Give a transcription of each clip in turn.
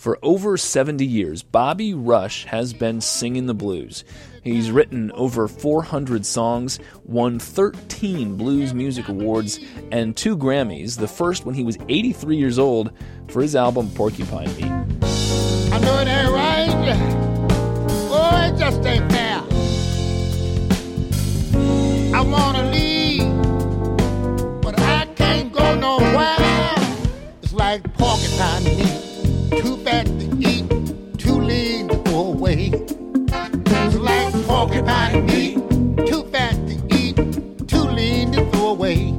For over 70 years, Bobby Rush has been singing the blues. He's written over 400 songs, won 13 Blues Music Awards, and 2 Grammys, the first when he was 83 years old, for his album Porcupine Beat. I know it ain't right. Oh, it just ain't fair. I wanna leave, but I can't go nowhere. It's like porcupine meat. Too fat to eat, too lean to throw away. It's like porcupine meat. Too fat to eat, too lean to throw away.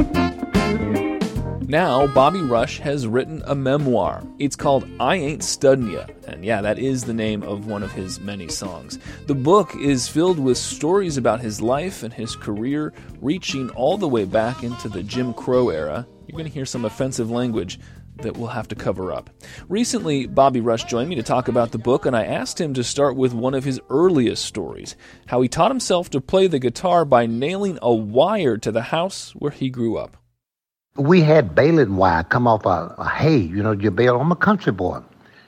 Now, Bobby Rush has written a memoir. It's called I Ain't Studdin' Ya, and yeah, that is the name of one of his many songs. The book is filled with stories about his life and his career, reaching all the way back into the Jim Crow era. You're going to hear some offensive language that we'll have to cover up. Recently, Bobby Rush joined me to talk about the book, and I asked him to start with one of his earliest stories, how he taught himself to play the guitar by nailing a wire to the house where he grew up. We had baling wire come off a hay, you bale. I'm a country boy,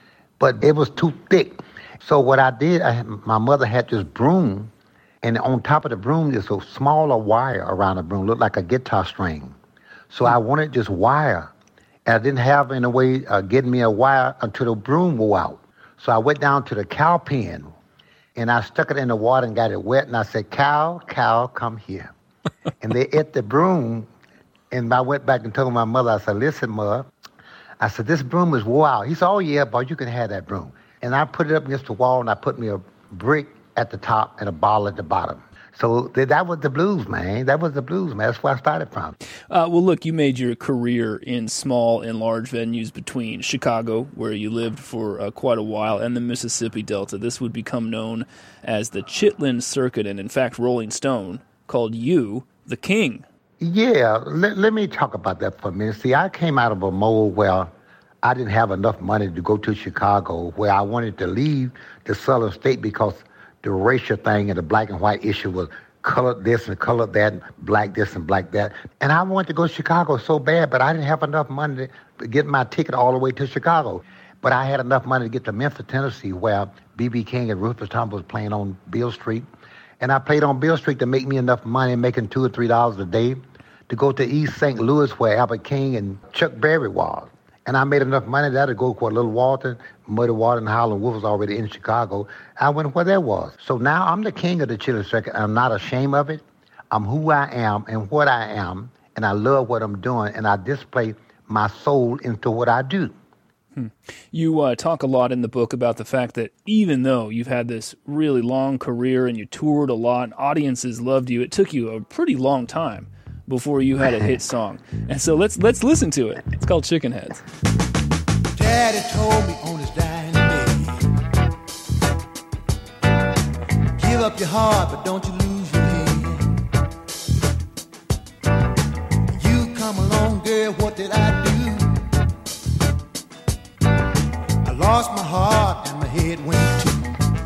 but it was too thick. So what I did, my mother had this broom, and on top of the broom, there's a smaller wire around the broom, looked like a guitar string. So I wanted this wire. And I didn't have any way getting me a wire until the broom wore out. So I went down to the cow pen, and I stuck it in the water and got it wet, and I said, cow, come here. And they ate the broom, and I went back and told my mother, I said, listen, Mother, I said, this broom is wore out. He said, oh, yeah, boy, you can have that broom. And I put it up against the wall, and I put me a brick at the top and a ball at the bottom. So that was the blues, man. That's where I started from. Well, look, you made your career in small and large venues between Chicago, where you lived for quite a while, and the Mississippi Delta. This would become known as the Chitlin Circuit, and in fact, Rolling Stone called you the king. Yeah, let me talk about that for a minute. See, I came out of a mold where I didn't have enough money to go to Chicago, where I wanted to leave the Southern state because the racial thing and the black and white issue was colored this and colored that, black this and black that. And I wanted to go to Chicago so bad, but I didn't have enough money to get my ticket all the way to Chicago. But I had enough money to get to Memphis, Tennessee, where B.B. King and Rufus Thomas was playing on Beale Street. And I played on Beale Street to make me enough money, making $2 or $3 a day, to go to East St. Louis, where Albert King and Chuck Berry was. And I made enough money there to go for Little Walton, Muddy Water, and Howlin' Wolf was already in Chicago. I went where that was. So now I'm the king of the Chitlin Circuit. I'm not ashamed of it. I'm who I am and what I am, and I love what I'm doing, and I display my soul into what I do. You talk a lot in the book about the fact that even though you've had this really long career and you toured a lot and audiences loved you, it took you a pretty long time before you had a hit song. And so let's listen to it. It's called Chicken Heads. Daddy told me on his dying day, give up your heart, but don't you lose your head. You come along, girl, what did I do? I lost my heart and my head went too.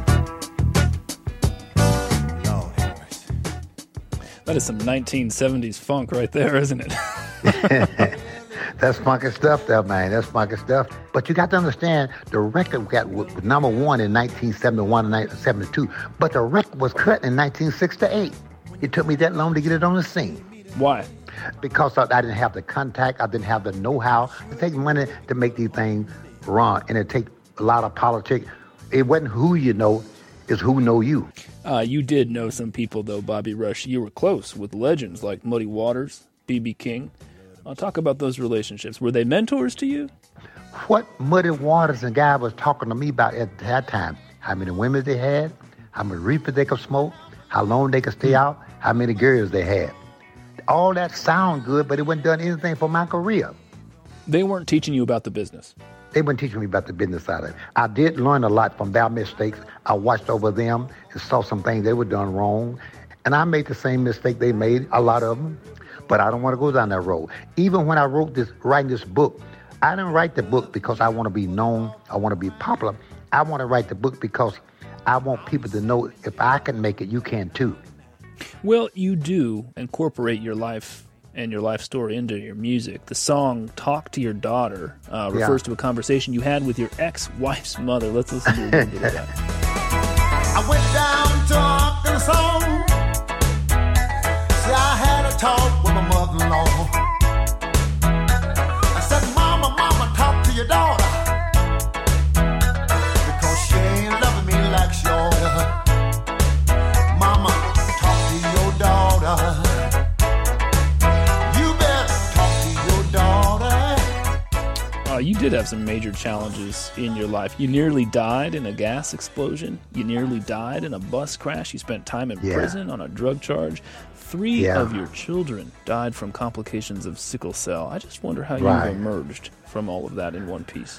That is some 1970s funk right there, isn't it? That's funky stuff there, man. That's funky stuff. But you got to understand, the record got number one in 1971 and 1972, but the record was cut in 1968. It took me that long to get it on the scene. Why? Because I didn't have the contact, I didn't have the know-how. It takes money to make these things run, and it takes a lot of politics. It wasn't who you know, it's who know you. You did know some people, though, Bobby Rush. You were close with legends like Muddy Waters, B.B. King. I'll talk about those relationships. Were they mentors to you? What Muddy Waters and Guy was talking to me about at that time, how many women they had, how many reefers they could smoke, how long they could stay out, how many girls they had. All that sound good, but it wasn't done anything for my career. They weren't teaching you about the business. They weren't teaching me about the business side of it. I did learn a lot from their mistakes. I watched over them and saw some things they were done wrong. And I made the same mistake they made, a lot of them. But I don't want to go down that road. Even when I writing this book, I didn't write the book because I want to be known, I want to be popular. I want to write the book because I want people to know if I can make it, you can too. Well, you do incorporate your life and your life story into your music. The song Talk to Your Daughter refers to a conversation you had with your ex-wife's mother. Let's listen to a little bit of that. I went down to Arkansas. See, I had a talk with my mother-in-law. I said, Mama, talk to your daughter. Because she ain't loving me like she ought to. Mama, talk to your daughter. You did have some major challenges in your life. You nearly died in a gas explosion. You nearly died in a bus crash. You spent time in prison on a drug charge. 3 of your children died from complications of sickle cell. I just wonder how you emerged from all of that in one piece.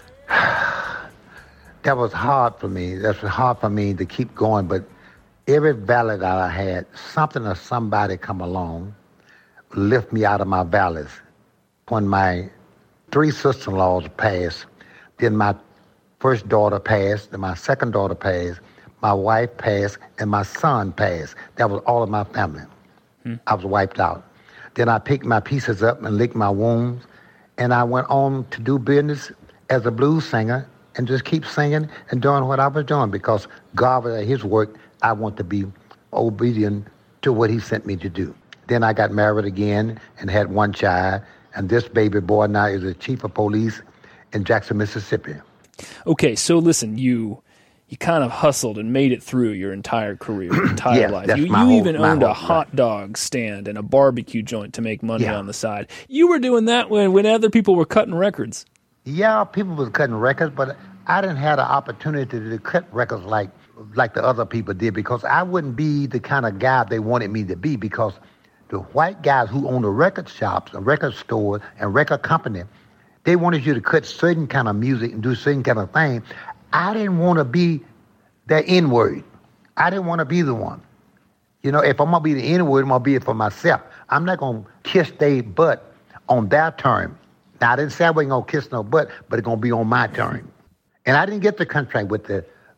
That was hard for me. That's hard for me to keep going. But every valley that I had, something or somebody come along, lift me out of my valleys. When my 3 sister-in-laws passed, then my first daughter passed, then my second daughter passed, my wife passed, and my son passed. That was all of my family. I was wiped out. Then I picked my pieces up and licked my wounds, and I went on to do business as a blues singer and just keep singing and doing what I was doing because God was at his work. I want to be obedient to what he sent me to do. Then I got married again and had 1 child. And this baby boy now is the chief of police in Jackson, Mississippi. Okay, so listen, you kind of hustled and made it through your entire career, your entire life. You even owned a hot dog stand and a barbecue joint to make money on the side. You were doing that when other people were cutting records. Yeah, people were cutting records, but I didn't have the opportunity to cut records like the other people did because I wouldn't be the kind of guy they wanted me to be because the white guys who own the record shops, and record stores, and record company, they wanted you to cut certain kind of music and do certain kind of thing. I didn't want to be that N-word. I didn't want to be the one. You know, if I'm going to be the N-word, I'm going to be it for myself. I'm not going to kiss their butt on their term. Now, I didn't say I wasn't going to kiss no butt, but it's going to be on my term. And I didn't get the contract with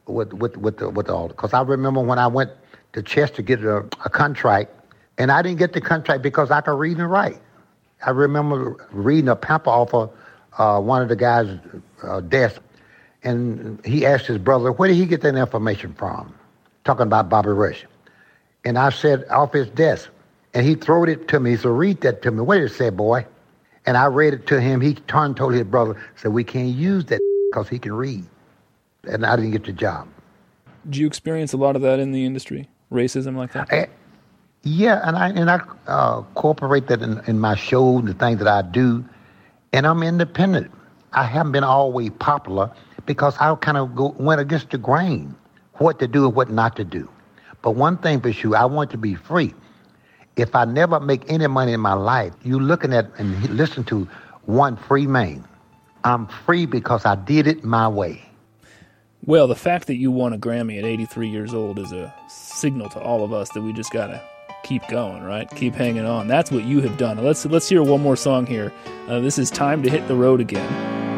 all, because I remember when I went to Chester to get a contract, and I didn't get the contract because I could read and write. I remember reading a pamphlet off of one of the guys' desk, and he asked his brother, where did he get that information from? Talking about Bobby Rush. And I said, off his desk. And he threw it to me. He said, read that to me. What did it say, boy? And I read it to him. He turned and told his brother, said, we can't use that because he can read. And I didn't get the job. Did you experience a lot of that in the industry? Racism like that? Yeah, and I incorporate that in my shows, the things that I do, and I'm independent. I haven't been always popular because I kind of went against the grain, what to do and what not to do. But one thing for sure, I want to be free. If I never make any money in my life, you looking at and listen to one free man. I'm free because I did it my way. Well, the fact that you won a Grammy at 83 years old is a signal to all of us that we just gotta keep going, right? Keep hanging on. That's what you have done. Let's hear one more song here. This is Time to Hit the Road Again.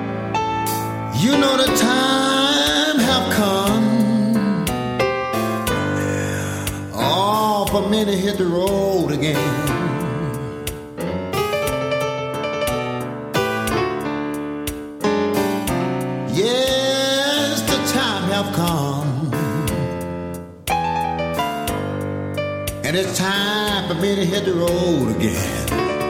You know the time have come. Oh, for me to hit the road again. Yes, the time have come. And it's time for me to hit the road again.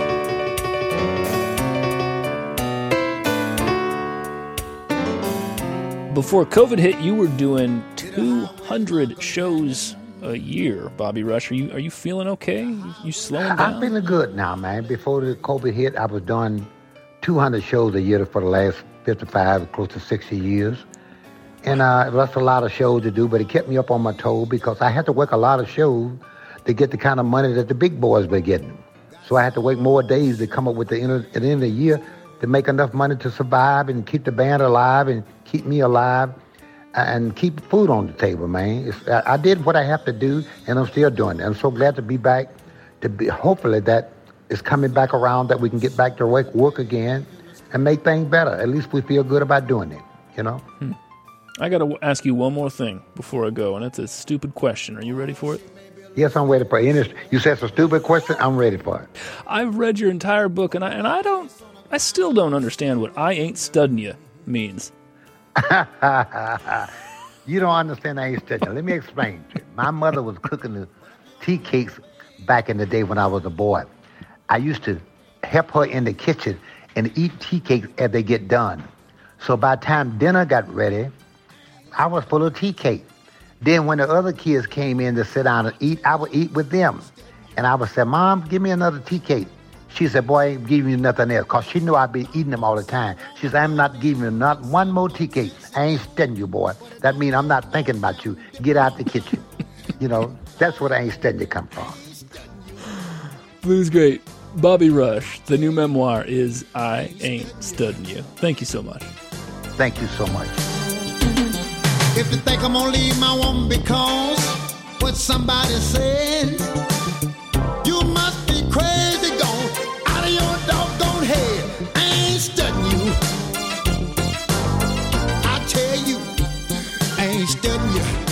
Before COVID hit, you were doing 200 shows a year, Bobby Rush. Are you feeling okay? You slowing down? I'm feeling good now, man. Before the COVID hit, I was doing 200 shows a year for the last 55, close to 60 years. And that's a lot of shows to do, but it kept me up on my toes because I had to work a lot of shows to get the kind of money that the big boys were getting. So I had to work more days to come up with at the end of the year to make enough money to survive and keep the band alive and keep me alive and keep food on the table, man. I did what I have to do, and I'm still doing it. I'm so glad to be back, hopefully that is coming back around, that we can get back to work again and make things better. At least we feel good about doing it, you know? I got to ask you one more thing before I go, and it's a stupid question. Are you ready for it? Yes, I'm ready for it. You said it's a stupid question. I'm ready for it. I've read your entire book, and I still don't understand what "I ain't studying you" means. You don't understand I ain't studying. Let me explain to you. My mother was cooking the tea cakes back in the day when I was a boy. I used to help her in the kitchen and eat tea cakes as they get done. So by the time dinner got ready, I was full of tea cake. Then when the other kids came in to sit down and eat, I would eat with them. And I would say, Mom, give me another tea cake. She said, boy, I ain't giving you nothing else, because she knew I'd be eating them all the time. She said, I'm not giving you not one more tea cake. I ain't studying you, boy. That means I'm not thinking about you. Get out the kitchen. You know, that's where I ain't studying you come from. Blues great. Bobby Rush, the new memoir is I Ain't Studying You. Thank you so much. Thank you so much. If you think I'm gonna leave my woman because what somebody said, you must be crazy, gone out of your doggone head. I ain't studying you. I tell you, I ain't studying you.